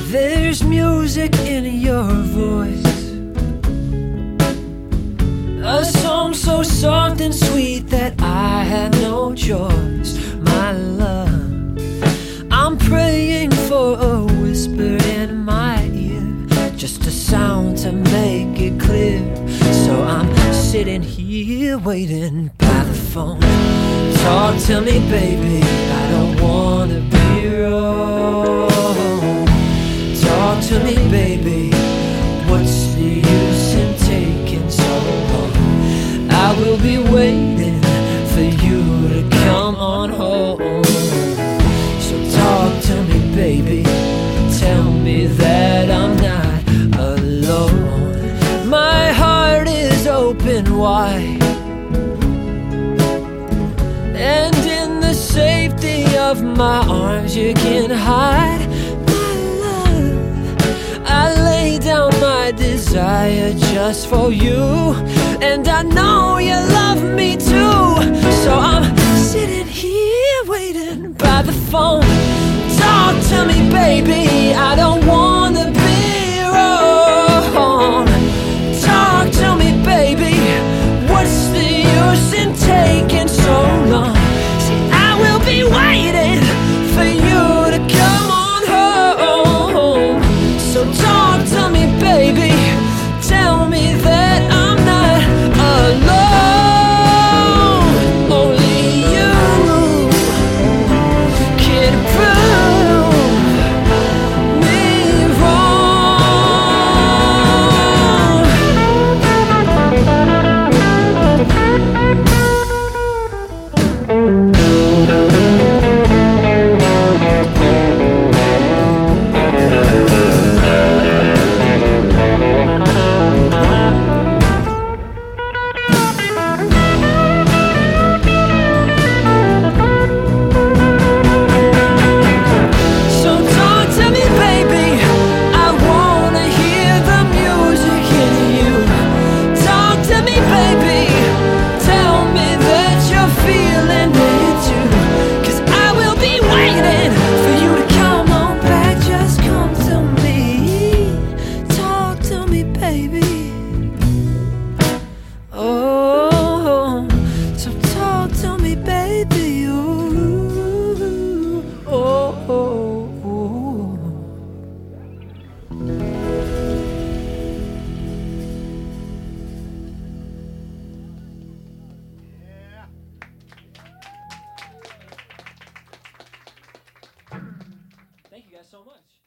There's music in your voice, a song so soft and sweet that I have no choice. My love, I'm praying for a whisper in my ear, just a sound to make it clear. So I'm sitting here waiting by the phone. Talk to me, baby, I don't wanna be wrong. Talk to me, baby, what's the use in taking so long? I will be waiting for you to come on home. So talk to me, baby, tell me that I'm not alone. My heart is open wide, and in the safety of my arms you can hide. I lay down my desire just for you, and I know you love me too. So I'm sitting here waiting by the phone. Talk to me, baby, I don't wanna be wrong. Talk to me, baby, what's the use in taking so long? See, I will be waiting for you to come on home. So talk to me, baby, tell me that I'm not alone. Only you can prove me wrong. Thank you guys so much.